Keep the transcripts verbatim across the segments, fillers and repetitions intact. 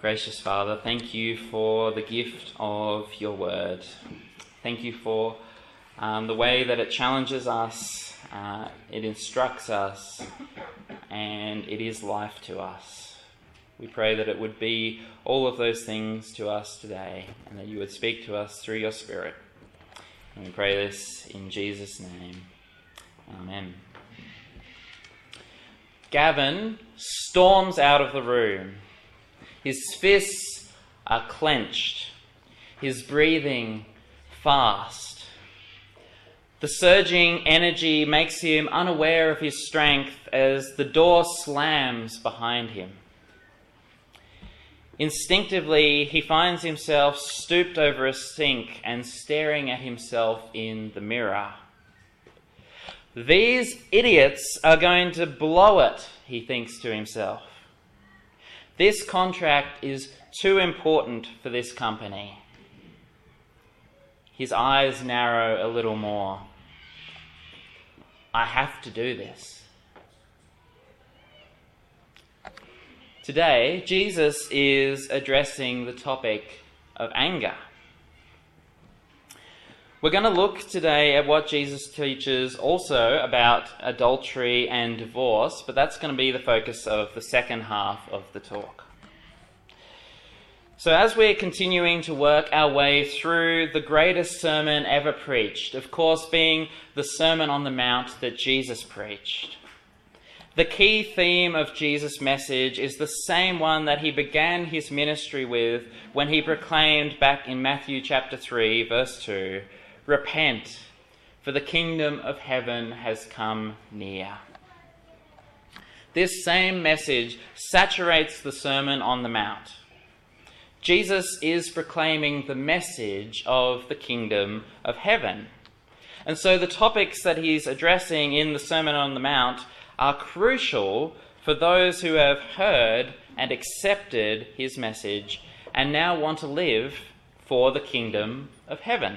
Gracious Father, thank you for the gift of your word. Thank you for um, the way that it challenges us, uh, it instructs us, and it is life to us. We pray that it would be all of those things to us today, and that you would speak to us through your Spirit. And we pray this in Jesus' name. Amen. Gavin storms out of the room. His fists are clenched, his breathing fast. The surging energy makes him unaware of his strength as the door slams behind him. Instinctively, he finds himself stooped over a sink and staring at himself in the mirror. These idiots are going to blow it, he thinks to himself. This contract is too important for this company. His eyes narrow a little more. I have to do this. Today, Jesus is addressing the topic of anger. We're going to look today at what Jesus teaches also about adultery and divorce, but that's going to be the focus of the second half of the talk. So as we're continuing to work our way through the greatest sermon ever preached, of course being the Sermon on the Mount that Jesus preached, the key theme of Jesus' message is the same one that he began his ministry with when he proclaimed back in Matthew chapter three, verse two, "Repent, for the kingdom of heaven has come near." This same message saturates the Sermon on the Mount. Jesus is proclaiming the message of the kingdom of heaven. And so the topics that he's addressing in the Sermon on the Mount are crucial for those who have heard and accepted his message and now want to live for the kingdom of heaven.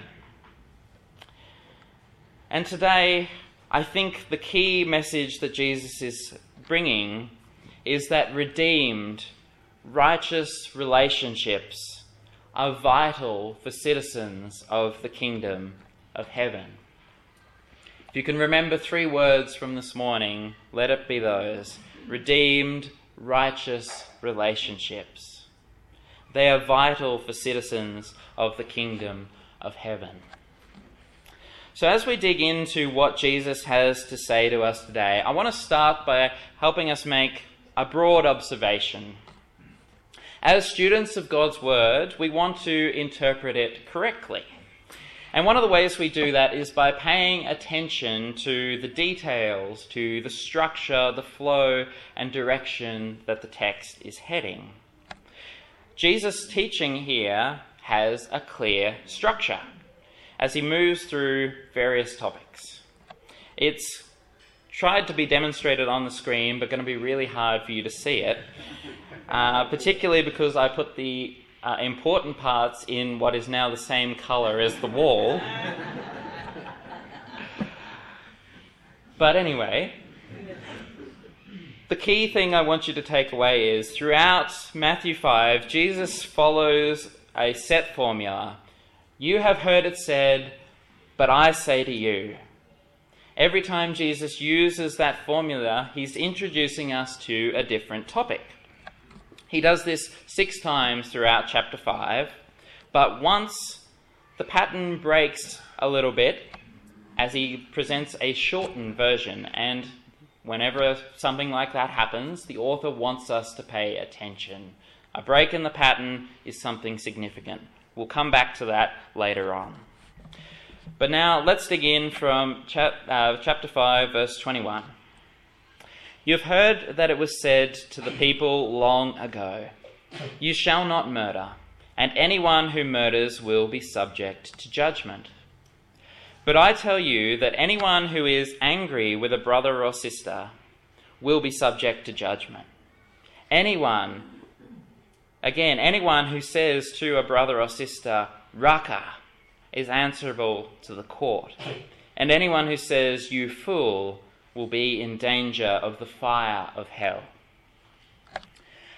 And today, I think the key message that Jesus is bringing is that redeemed, righteous relationships are vital for citizens of the kingdom of heaven. If you can remember three words from this morning, let it be those: redeemed, righteous relationships. They are vital for citizens of the kingdom of heaven. So as we dig into what Jesus has to say to us today, I want to start by helping us make a broad observation. As students of God's Word, we want to interpret it correctly. And one of the ways we do that is by paying attention to the details, to the structure, the flow, and direction that the text is heading. Jesus' teaching here has a clear structure as he moves through various topics. It's tried to be demonstrated on the screen, but going to be really hard for you to see it, uh, particularly because I put the uh, important parts in what is now the same colour as the wall. But anyway, the key thing I want you to take away is throughout Matthew five, Jesus follows a set formula. You have heard it said, but I say to you. Every time Jesus uses that formula, he's introducing us to a different topic. He does this six times throughout chapter five, but once the pattern breaks a little bit as he presents a shortened version, and whenever something like that happens, the author wants us to pay attention. A break in the pattern is something significant. We'll come back to that later on. But now let's dig in from chap- uh, chapter five, verse twenty-one. "You've heard that it was said to the people long ago, 'You shall not murder, and anyone who murders will be subject to judgment.' But I tell you that anyone who is angry with a brother or sister will be subject to judgment. Anyone, again, anyone who says to a brother or sister, 'Raka,' is answerable to the court. And anyone who says, 'You fool,' will be in danger of the fire of hell.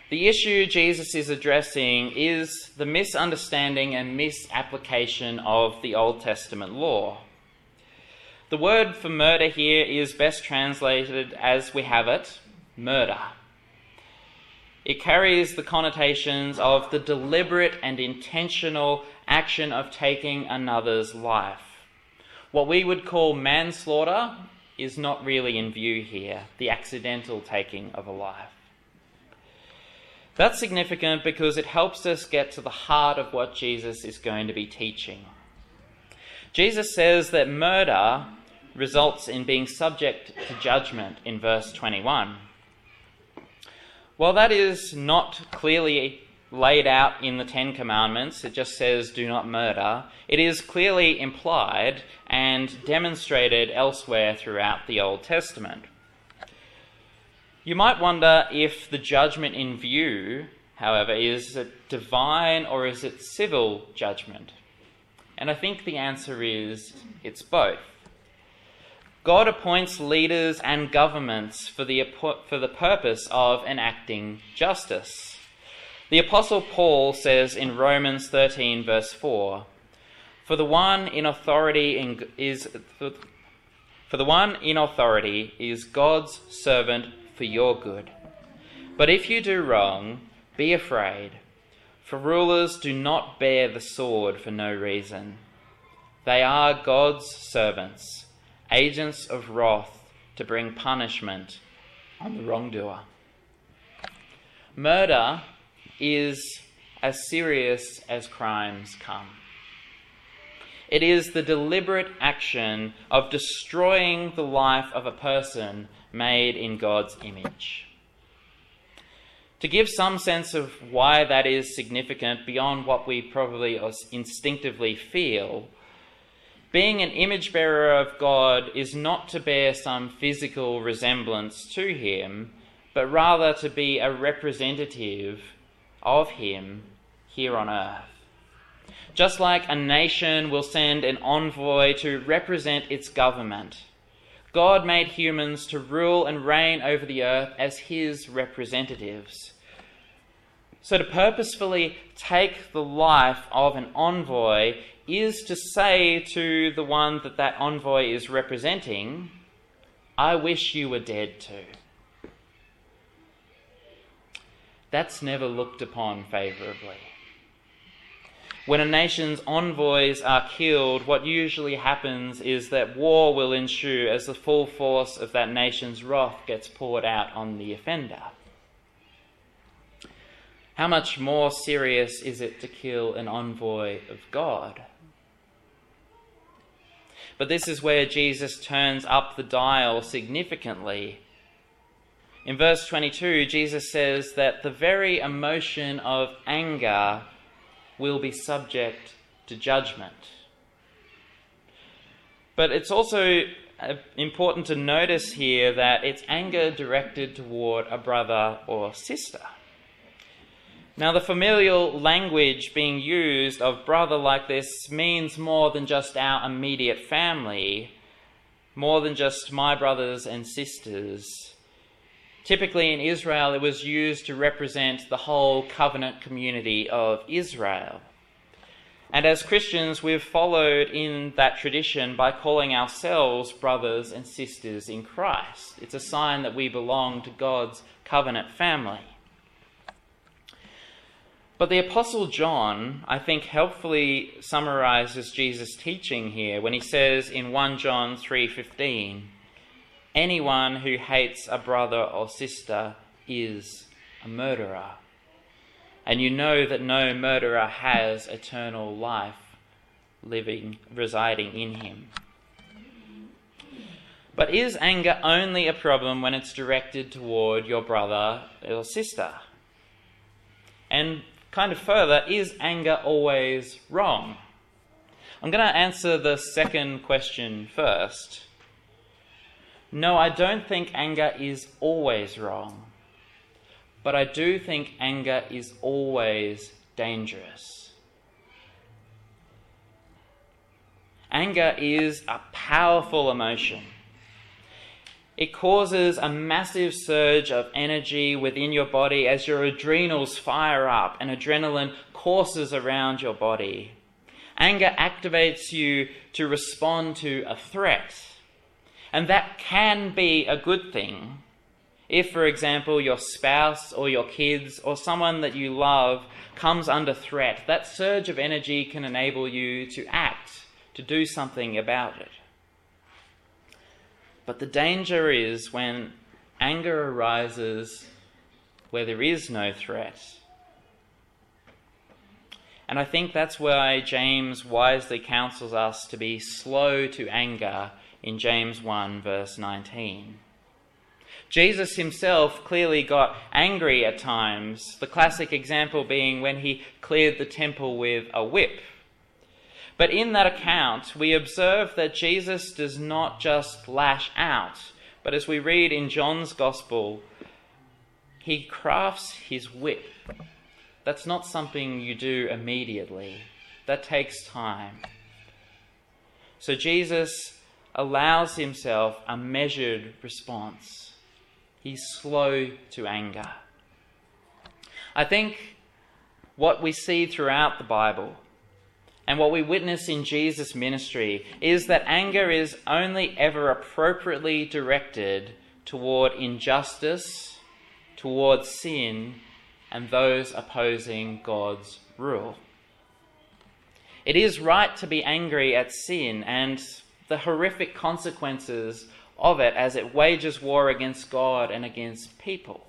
The issue Jesus is addressing is the misunderstanding and misapplication of the Old Testament law. The word for murder here is best translated as we have it, murder. It carries the connotations of the deliberate and intentional action of taking another's life. What we would call manslaughter is not really in view here, the accidental taking of a life. That's significant because it helps us get to the heart of what Jesus is going to be teaching. Jesus says that murder results in being subject to judgment in verse twenty-one. While that is not clearly laid out in the Ten Commandments, it just says do not murder, it is clearly implied and demonstrated elsewhere throughout the Old Testament. You might wonder if the judgment in view, however, is it divine or is it civil judgment? And I think the answer is it's both. God appoints leaders and governments for the, for the purpose of enacting justice. The Apostle Paul says in Romans thirteen verse four, For the one in authority in, is for, for the one in authority is God's servant for your good. But if you do wrong, be afraid, for rulers do not bear the sword for no reason. They are God's servants, agents of wrath to bring punishment on the wrongdoer. Murder is as serious as crimes come. It is the deliberate action of destroying the life of a person made in God's image. To give some sense of why that is significant beyond what we probably instinctively feel, being an image bearer of God is not to bear some physical resemblance to him, but rather to be a representative of him here on earth. Just like a nation will send an envoy to represent its government, God made humans to rule and reign over the earth as his representatives. So to purposefully take the life of an envoy is to say to the one that that envoy is representing, I wish you were dead too. That's never looked upon favourably. When a nation's envoys are killed, what usually happens is that war will ensue as the full force of that nation's wrath gets poured out on the offender. How much more serious is it to kill an envoy of God? But this is where Jesus turns up the dial significantly. In verse twenty-two, Jesus says that the very emotion of anger will be subject to judgment. But it's also important to notice here that it's anger directed toward a brother or sister. Now, the familial language being used of brother like this means more than just our immediate family, more than just my brothers and sisters. Typically in Israel, it was used to represent the whole covenant community of Israel. And as Christians, we've followed in that tradition by calling ourselves brothers and sisters in Christ. It's a sign that we belong to God's covenant family. But the Apostle John, I think, helpfully summarizes Jesus' teaching here when he says in First John three fifteen, anyone who hates a brother or sister is a murderer. And you know that no murderer has eternal life living, residing in him. But is anger only a problem when it's directed toward your brother or sister? And kind of further, is anger always wrong? I'm going to answer the second question first. No, I don't think anger is always wrong. But I do think anger is always dangerous. Anger is a powerful emotion. It causes a massive surge of energy within your body as your adrenals fire up and adrenaline courses around your body. Anger activates you to respond to a threat. And that can be a good thing. If, for example, your spouse or your kids or someone that you love comes under threat, that surge of energy can enable you to act, to do something about it. But the danger is when anger arises where there is no threat. And I think that's why James wisely counsels us to be slow to anger in James one verse nineteen. Jesus himself clearly got angry at times, the classic example being when he cleared the temple with a whip. But in that account, we observe that Jesus does not just lash out, but as we read in John's Gospel, he crafts his whip. That's not something you do immediately. That takes time. So Jesus allows himself a measured response. He's slow to anger. I think what we see throughout the Bible and what we witness in Jesus' ministry is that anger is only ever appropriately directed toward injustice, toward sin, and those opposing God's rule. It is right to be angry at sin and the horrific consequences of it as it wages war against God and against people.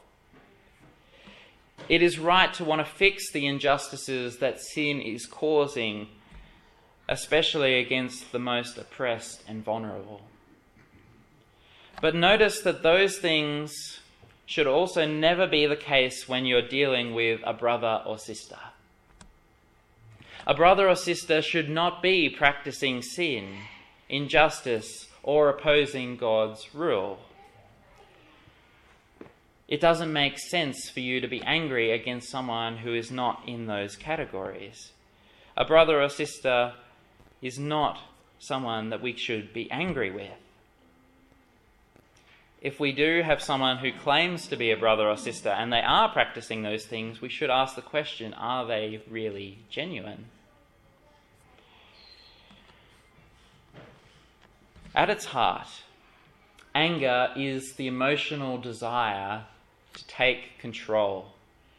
It is right to want to fix the injustices that sin is causing, especially against the most oppressed and vulnerable. But notice that those things should also never be the case when you're dealing with a brother or sister. A brother or sister should not be practicing sin, injustice, or opposing God's rule. It doesn't make sense for you to be angry against someone who is not in those categories. A brother or sister is not someone that we should be angry with. If we do have someone who claims to be a brother or sister and they are practicing those things, we should ask the question, are they really genuine? At its heart, anger is the emotional desire to take control.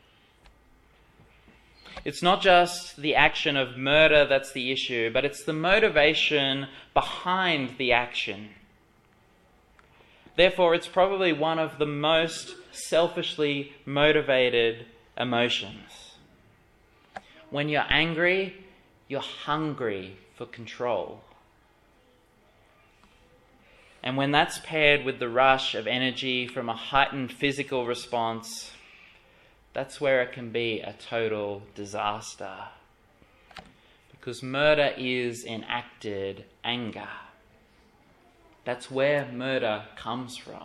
It's not just the action of murder that's the issue, but it's the motivation behind the action. Therefore, it's probably one of the most selfishly motivated emotions. When you're angry, you're hungry for control. And when that's paired with the rush of energy from a heightened physical response, that's where it can be a total disaster. Because murder is enacted anger. That's where murder comes from.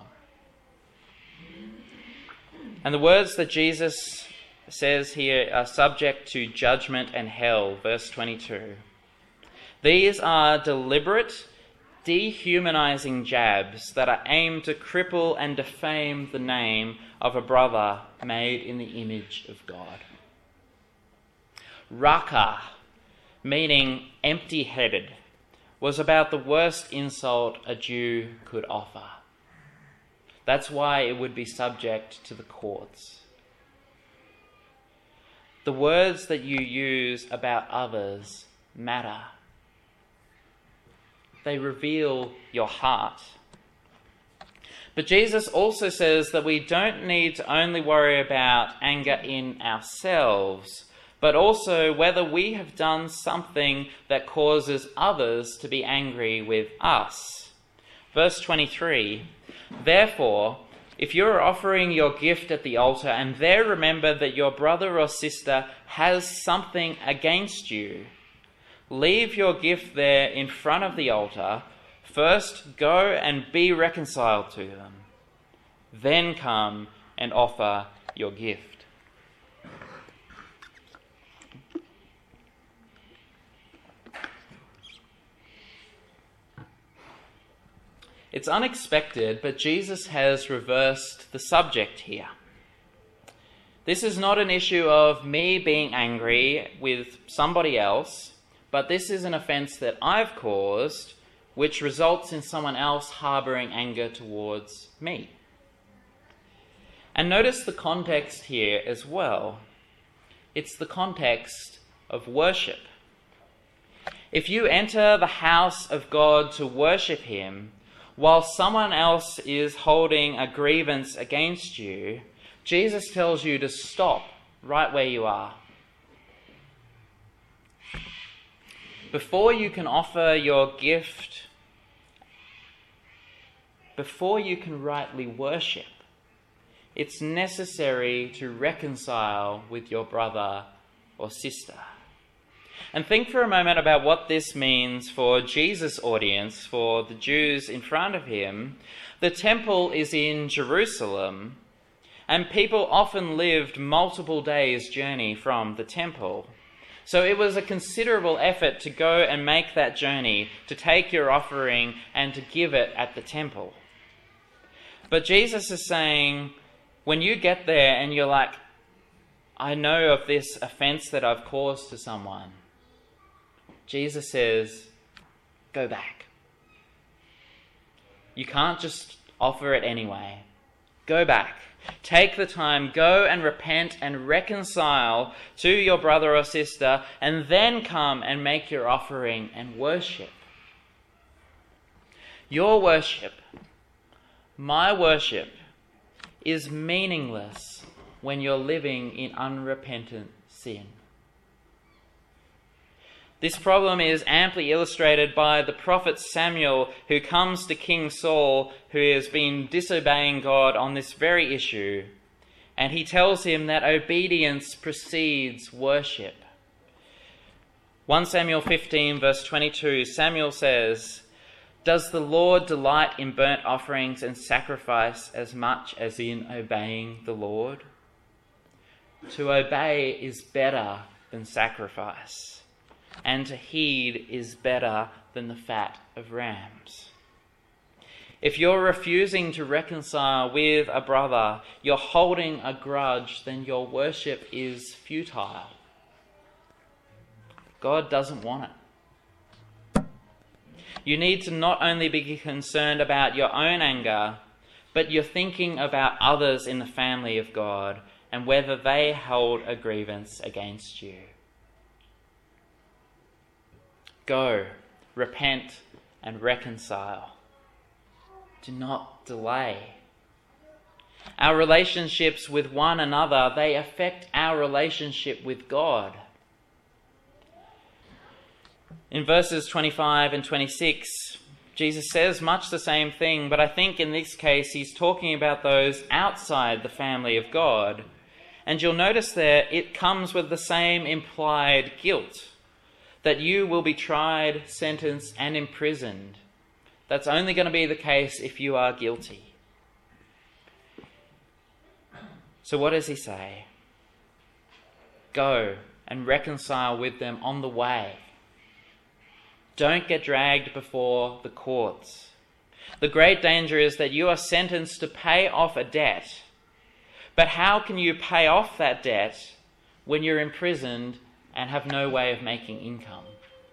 And the words that Jesus says here are subject to judgment and hell, verse twenty-two. These are deliberate, dehumanizing jabs that are aimed to cripple and defame the name of a brother made in the image of God. Raka, meaning empty-headed, was about the worst insult a Jew could offer. That's why it would be subject to the courts. The words that you use about others matter. They reveal your heart. But Jesus also says that we don't need to only worry about anger in ourselves, but also whether we have done something that causes others to be angry with us. Verse twenty-three, therefore, if you're offering your gift at the altar and there remember that your brother or sister has something against you, leave your gift there in front of the altar. First, go and be reconciled to them. Then come and offer your gift. It's unexpected, but Jesus has reversed the subject here. This is not an issue of me being angry with somebody else, but this is an offence that I've caused, which results in someone else harbouring anger towards me. And notice the context here as well. It's the context of worship. If you enter the house of God to worship him, while someone else is holding a grievance against you, Jesus tells you to stop right where you are. Before you can offer your gift, before you can rightly worship, it's necessary to reconcile with your brother or sister. And think for a moment about what this means for Jesus' audience, for the Jews in front of him. The temple is in Jerusalem, and people often lived multiple days' journey from the temple. So it was a considerable effort to go and make that journey, to take your offering and to give it at the temple. But Jesus is saying, when you get there and you're like, I know of this offence that I've caused to someone, Jesus says, go back. You can't just offer it anyway. Go back. Take the time, go and repent and reconcile to your brother or sister, and then come and make your offering and worship. Your worship, my worship, is meaningless when you're living in unrepentant sin. This problem is amply illustrated by the prophet Samuel, who comes to King Saul, who has been disobeying God on this very issue, and he tells him that obedience precedes worship. First Samuel fifteen verse twenty-two, Samuel says, "Does the Lord delight in burnt offerings and sacrifice as much as in obeying the Lord? To obey is better than sacrifice, and to heed is better than the fat of rams." If you're refusing to reconcile with a brother, you're holding a grudge, then your worship is futile. God doesn't want it. You need to not only be concerned about your own anger, but you're thinking about others in the family of God and whether they hold a grievance against you. Go, repent, and reconcile. Do not delay. Our relationships with one another, they affect our relationship with God. In verses twenty-five and twenty-six, Jesus says much the same thing, but I think in this case he's talking about those outside the family of God. And you'll notice there it comes with the same implied guilt, that you will be tried, sentenced, and imprisoned. That's only going to be the case if you are guilty. So what does he say? Go and reconcile with them on the way. Don't get dragged before the courts. The great danger is that you are sentenced to pay off a debt. But how can you pay off that debt when you're imprisoned and have no way of making income?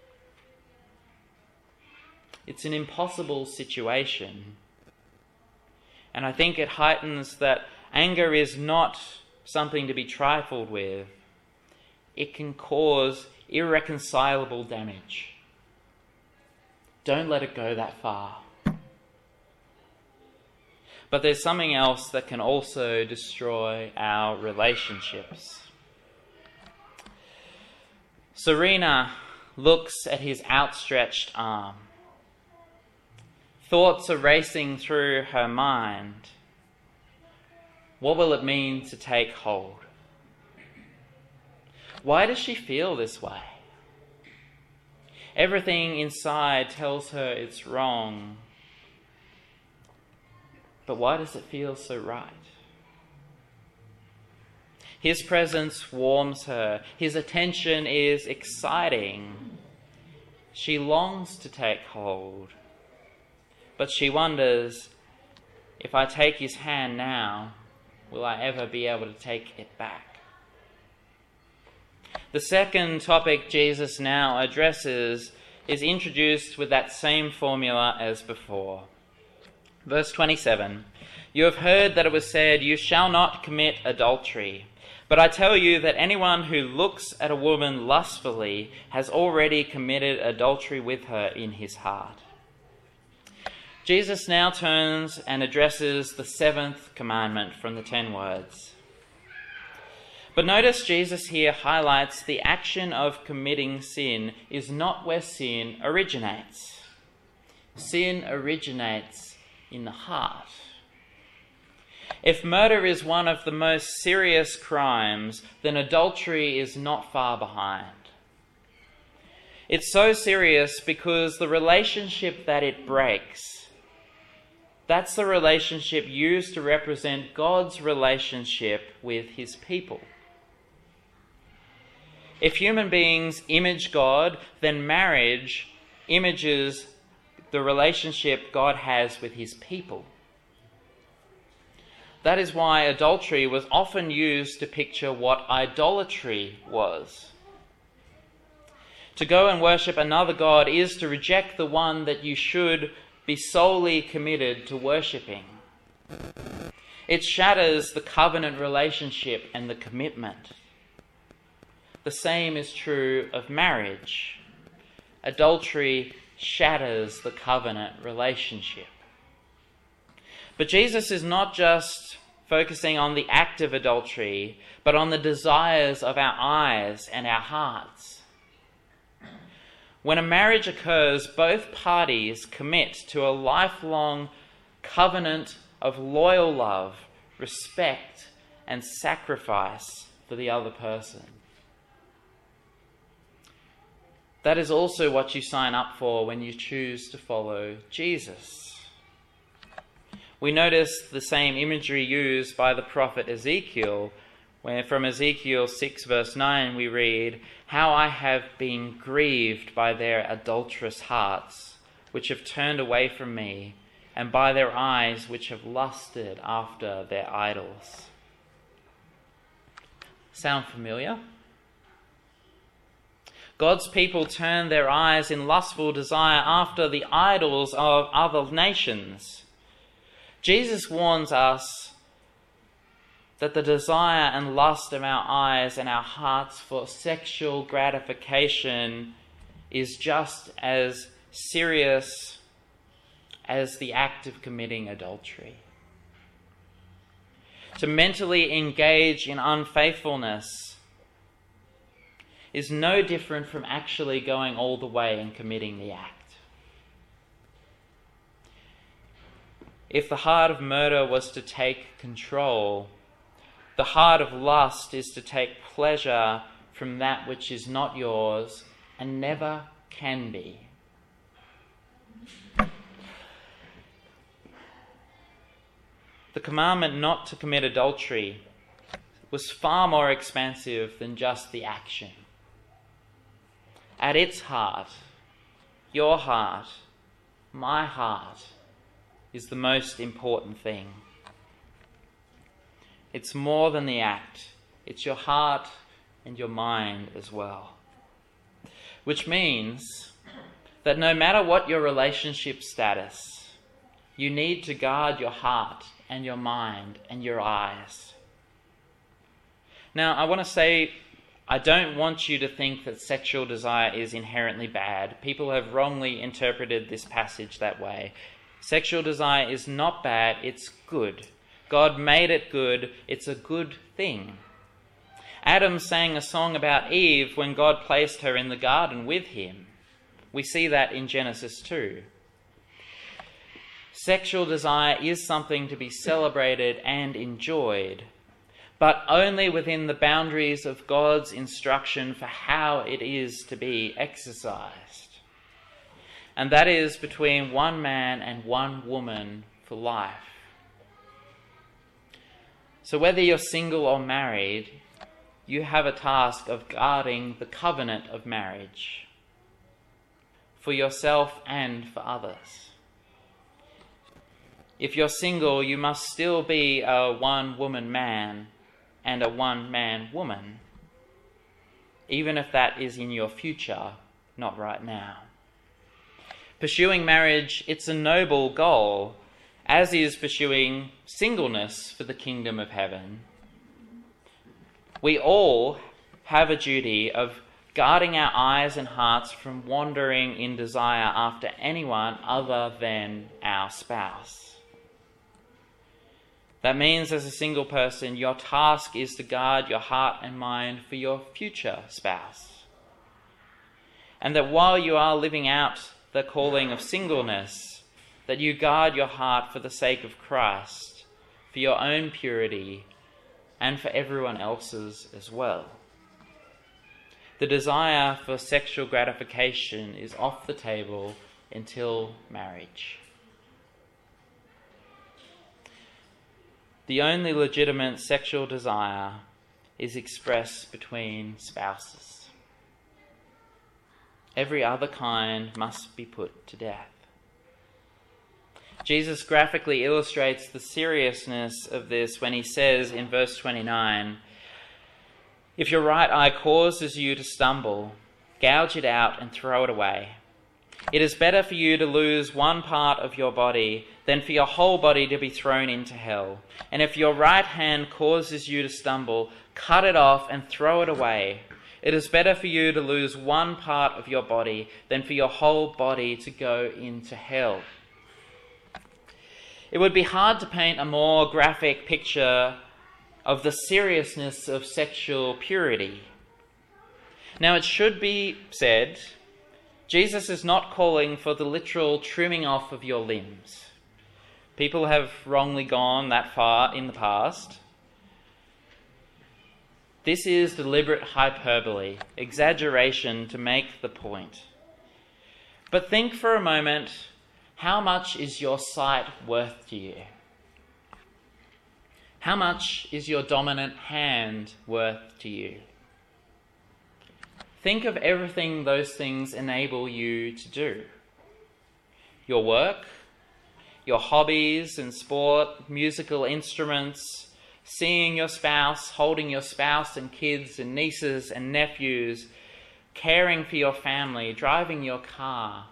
It's an impossible situation. And I think it heightens that anger is not something to be trifled with. It can cause irreconcilable damage. Don't let it go that far. But there's something else that can also destroy our relationships. Serena looks at his outstretched arm. Thoughts are racing through her mind. What will it mean to take hold? Why does she feel this way? Everything inside tells her it's wrong. But why does it feel so right? His presence warms her. His attention is exciting. She longs to take hold. but she wonders, if I take his hand now, will I ever be able to take it back? The second topic Jesus now addresses is introduced with that same formula as before. Verse twenty-seven, "You have heard that it was said, 'You shall not commit adultery.' But I tell you that anyone who looks at a woman lustfully has already committed adultery with her in his heart." Jesus now turns and addresses the seventh commandment from the ten words. But notice Jesus here highlights the action of committing sin is not where sin originates. Sin originates in the heart. If murder is one of the most serious crimes, then adultery is not far behind. It's so serious because the relationship that it breaks, that's the relationship used to represent God's relationship with his people. If human beings image God, then marriage images the relationship God has with his people. That is why adultery was often used to picture what idolatry was. To go and worship another god is to reject the one that you should be solely committed to worshipping. It shatters the covenant relationship and the commitment. The same is true of marriage. Adultery shatters the covenant relationship. But Jesus is not just focusing on the act of adultery, but on the desires of our eyes and our hearts. When a marriage occurs, both parties commit to a lifelong covenant of loyal love, respect, and sacrifice for the other person. That is also what you sign up for when you choose to follow Jesus. We notice the same imagery used by the prophet Ezekiel, where from Ezekiel six verse nine we read, "How I have been grieved by their adulterous hearts, which have turned away from me, and by their eyes which have lusted after their idols." Sound familiar? God's people turn their eyes in lustful desire after the idols of other nations. Jesus warns us that the desire and lust of our eyes and our hearts for sexual gratification is just as serious as the act of committing adultery. To mentally engage in unfaithfulness is no different from actually going all the way and committing the act. If the heart of murder was to take control, the heart of lust is to take pleasure from that which is not yours and never can be. The commandment not to commit adultery was far more expansive than just the action. At its heart, your heart, my heart, is the most important thing. It's more than the act. It's your heart and your mind as well. Which means that no matter what your relationship status, you need to guard your heart and your mind and your eyes. Now, I want to say, I don't want you to think that sexual desire is inherently bad. People have wrongly interpreted this passage that way. Sexual desire is not bad, it's good. God made it good, it's a good thing. Adam sang a song about Eve when God placed her in the garden with him. We see that in Genesis two. Sexual desire is something to be celebrated and enjoyed, but only within the boundaries of God's instruction for how it is to be exercised. And that is between one man and one woman for life. So whether you're single or married, you have a task of guarding the covenant of marriage for yourself and for others. If you're single, you must still be a one-woman man and a one-man woman, even if that is in your future, not right now. Pursuing marriage, it's a noble goal, as is pursuing singleness for the kingdom of heaven. We all have a duty of guarding our eyes and hearts from wandering in desire after anyone other than our spouse. That means, as a single person, your task is to guard your heart and mind for your future spouse. And that while you are living out the calling of singleness, that you guard your heart for the sake of Christ, for your own purity, and for everyone else's as well. The desire for sexual gratification is off the table until marriage. The only legitimate sexual desire is expressed between spouses. Every other kind must be put to death. Jesus graphically illustrates the seriousness of this when he says in verse twenty-nine, "If your right eye causes you to stumble, gouge it out and throw it away. It is better for you to lose one part of your body than for your whole body to be thrown into hell. And if your right hand causes you to stumble, cut it off and throw it away. It is better for you to lose one part of your body than for your whole body to go into hell." It would be hard to paint a more graphic picture of the seriousness of sexual purity. Now, it should be said, Jesus is not calling for the literal trimming off of your limbs. People have wrongly gone that far in the past. This is deliberate hyperbole, exaggeration to make the point. But think for a moment, how much is your sight worth to you? How much is your dominant hand worth to you? Think of everything those things enable you to do. Your work, your hobbies and sport, musical instruments, seeing your spouse, holding your spouse and kids and nieces and nephews, caring for your family, driving your car,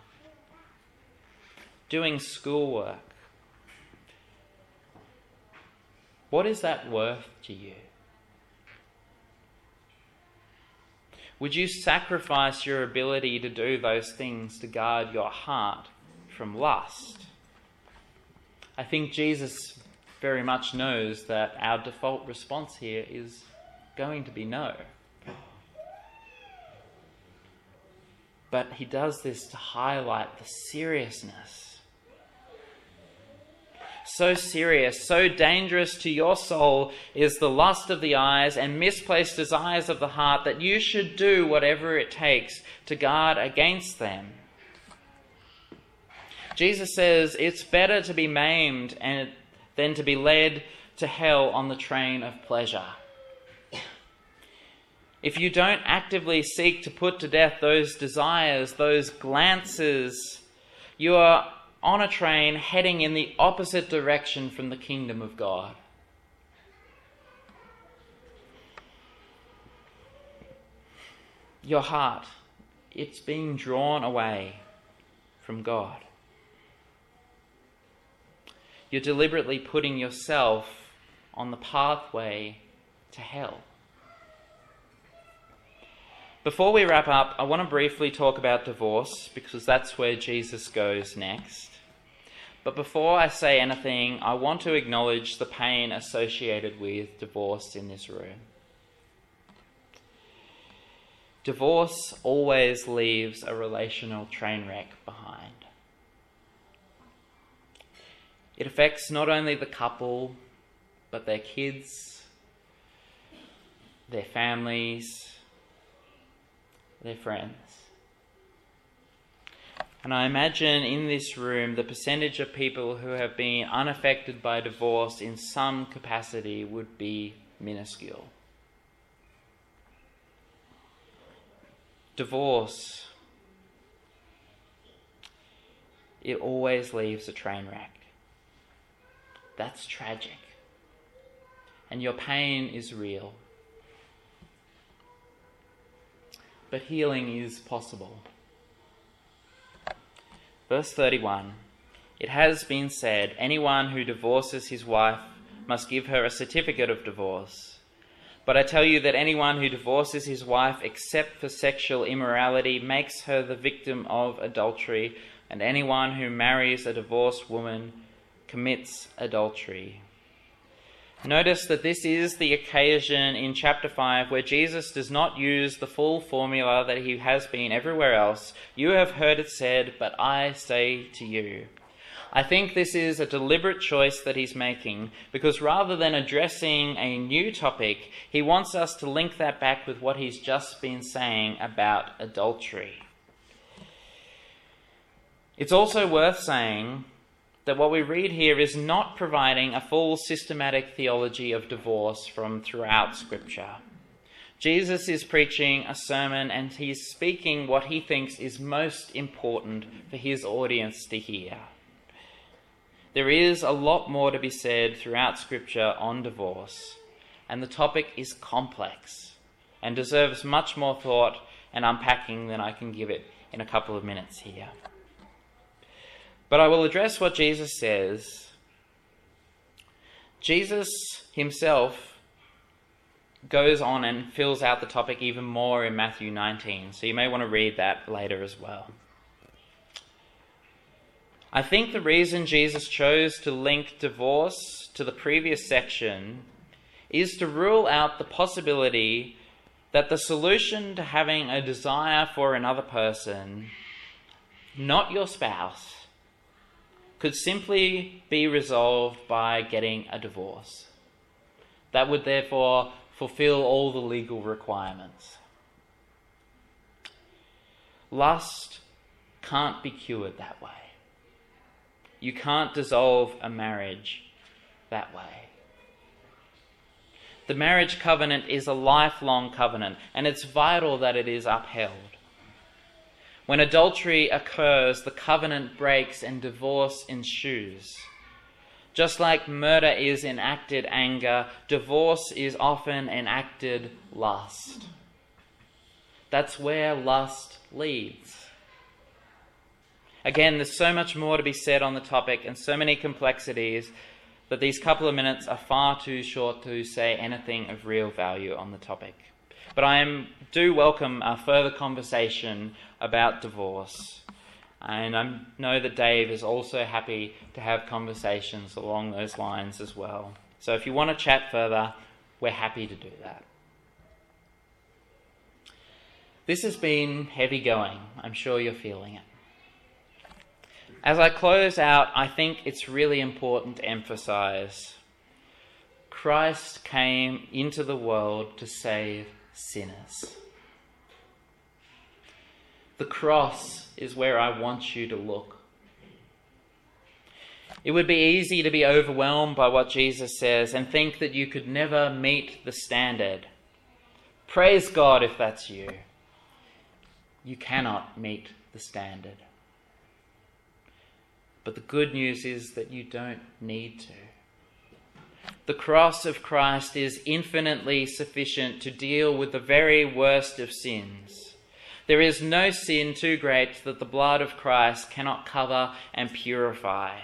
doing schoolwork. What is that worth to you? Would you sacrifice your ability to do those things to guard your heart from lust? I think Jesus very much knows that our default response here is going to be no. But he does this to highlight the seriousness. So serious, so dangerous to your soul is the lust of the eyes and misplaced desires of the heart that you should do whatever it takes to guard against them. Jesus says it's better to be maimed and, than to be led to hell on the train of pleasure. If you don't actively seek to put to death those desires, those glances, you are on a train heading in the opposite direction from the kingdom of God. Your heart, it's being drawn away from God. You're deliberately putting yourself on the pathway to hell. Before we wrap up, I want to briefly talk about divorce because that's where Jesus goes next. But before I say anything, I want to acknowledge the pain associated with divorce in this room. Divorce always leaves a relational train wreck behind. It affects not only the couple, but their kids, their families, their friends. And I imagine in this room the percentage of people who have been unaffected by divorce in some capacity would be minuscule. Divorce, it always leaves a train wreck. That's tragic. And your pain is real. But healing is possible. Verse thirty-one, it has been said, anyone who divorces his wife must give her a certificate of divorce. But I tell you that anyone who divorces his wife except for sexual immorality makes her the victim of adultery, and anyone who marries a divorced woman commits adultery. Notice that this is the occasion in chapter five where Jesus does not use the full formula that he has been everywhere else. You have heard it said, but I say to you. I think this is a deliberate choice that he's making, because rather than addressing a new topic, he wants us to link that back with what he's just been saying about adultery. It's also worth saying that what we read here is not providing a full systematic theology of divorce from throughout Scripture. Jesus is preaching a sermon and he's speaking what he thinks is most important for his audience to hear. There is a lot more to be said throughout Scripture on divorce, and the topic is complex and deserves much more thought and unpacking than I can give it in a couple of minutes here. But I will address what Jesus says. Jesus himself goes on and fills out the topic even more in Matthew nineteen, so you may want to read that later as well. I think the reason Jesus chose to link divorce to the previous section is to rule out the possibility that the solution to having a desire for another person, not your spouse, could simply be resolved by getting a divorce. That would therefore fulfill all the legal requirements. Lust can't be cured that way. You can't dissolve a marriage that way. The marriage covenant is a lifelong covenant, and it's vital that it is upheld. When adultery occurs, the covenant breaks and divorce ensues. Just like murder is enacted anger, divorce is often enacted lust. That's where lust leads. Again, there's so much more to be said on the topic and so many complexities that these couple of minutes are far too short to say anything of real value on the topic. But I am, do welcome a further conversation about divorce. And I know that Dave is also happy to have conversations along those lines as well. So if you want to chat further, we're happy to do that. This has been heavy going. I'm sure you're feeling it. As I close out, I think it's really important to emphasize Christ came into the world to save sinners. The cross is where I want you to look. It would be easy to be overwhelmed by what Jesus says and think that you could never meet the standard. Praise God if that's you. You cannot meet the standard. But the good news is that you don't need to. The cross of Christ is infinitely sufficient to deal with the very worst of sins. There is no sin too great that the blood of Christ cannot cover and purify.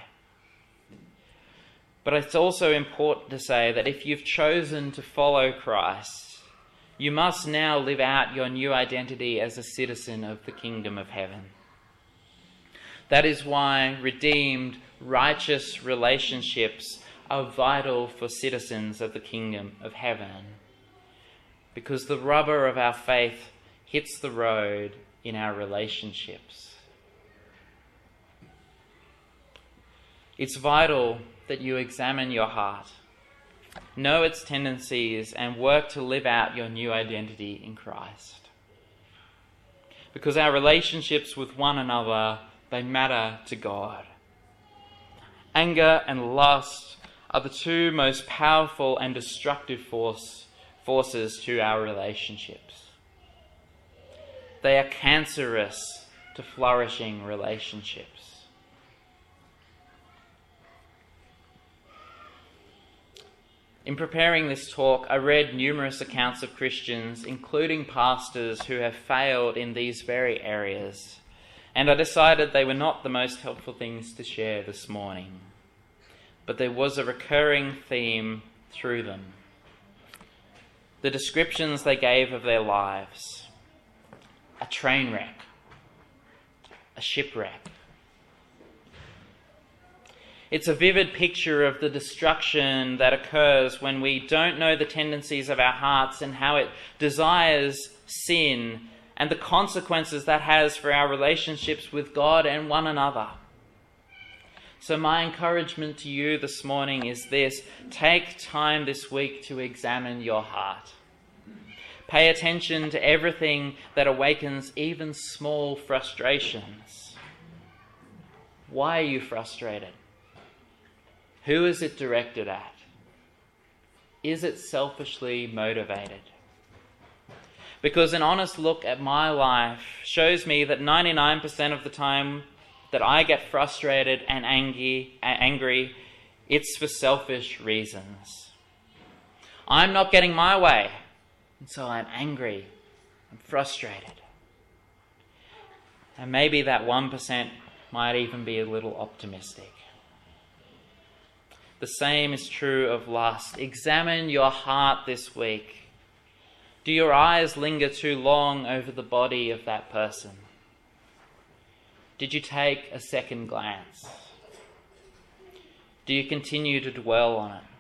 But it's also important to say that if you've chosen to follow Christ, you must now live out your new identity as a citizen of the kingdom of heaven. That is why redeemed, righteous relationships are vital for citizens of the kingdom of heaven. Because the rubber of our faith hits the road in our relationships. It's vital that you examine your heart, know its tendencies, and work to live out your new identity in Christ. Because our relationships with one another, they matter to God. Anger and lust are the two most powerful and destructive force, forces to our relationships. They are cancerous to flourishing relationships. In preparing this talk, I read numerous accounts of Christians, including pastors, who have failed in these very areas, and I decided they were not the most helpful things to share this morning. But there was a recurring theme through them. The descriptions they gave of their lives: a train wreck, a shipwreck. It's a vivid picture of the destruction that occurs when we don't know the tendencies of our hearts and how it desires sin and the consequences that has for our relationships with God and one another. So my encouragement to you this morning is this: take time this week to examine your heart. Pay attention to everything that awakens even small frustrations. Why are you frustrated? Who is it directed at? Is it selfishly motivated? Because an honest look at my life shows me that ninety-nine percent of the time that I get frustrated and angry, angry, it's for selfish reasons. I'm not getting my way, and so I'm angry, I'm frustrated. And maybe that one percent might even be a little optimistic. The same is true of lust. Examine your heart this week. Do your eyes linger too long over the body of that person? Did you take a second glance? Do you continue to dwell on it?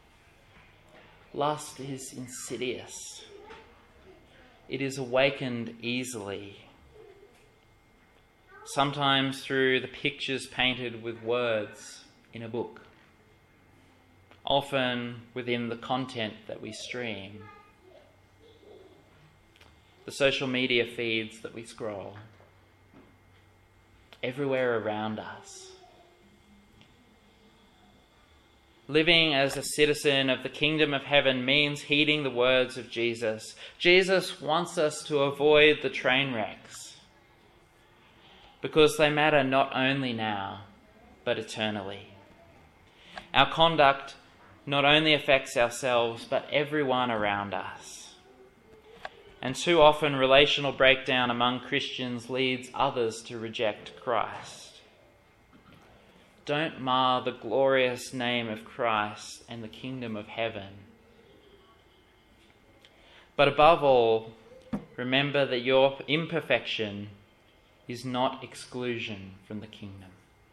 Lust is insidious. It is awakened easily. Sometimes through the pictures painted with words in a book. Often within the content that we stream. The social media feeds that we scroll. Everywhere around us. Living as a citizen of the kingdom of heaven means heeding the words of Jesus. Jesus wants us to avoid the train wrecks because they matter not only now, but eternally. Our conduct not only affects ourselves, but everyone around us. And too often, relational breakdown among Christians leads others to reject Christ. Don't mar the glorious name of Christ and the kingdom of heaven. But above all, remember that your imperfection is not exclusion from the kingdom.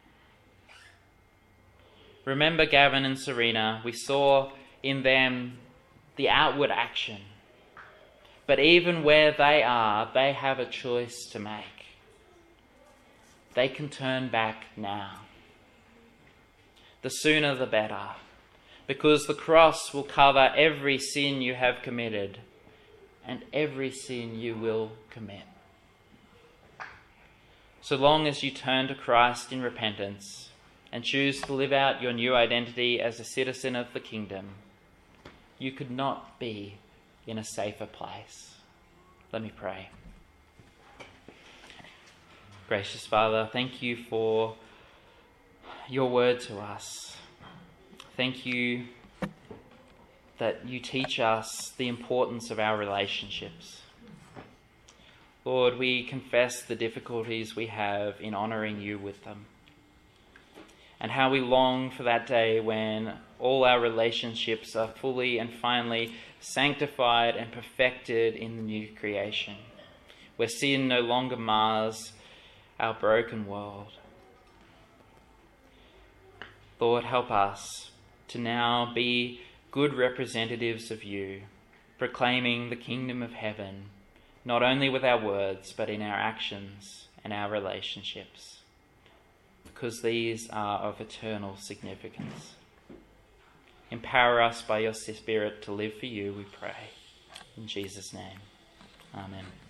Remember Gavin and Serena. We saw in them the outward action. But even where they are, they have a choice to make. They can turn back now. The sooner the better, because the cross will cover every sin you have committed and every sin you will commit. So long as you turn to Christ in repentance and choose to live out your new identity as a citizen of the kingdom, you could not be in a safer place. Let me pray. Gracious Father, thank you for your word to us. Thank you that you teach us the importance of our relationships. Lord, we confess the difficulties we have in honouring you with them, and how we long for that day when all our relationships are fully and finally sanctified and perfected in the new creation, where sin no longer mars our broken world. Lord, help us to now be good representatives of you, proclaiming the kingdom of heaven, not only with our words, but in our actions and our relationships, because these are of eternal significance. Empower us by your Spirit to live for you, we pray. In Jesus' name, amen.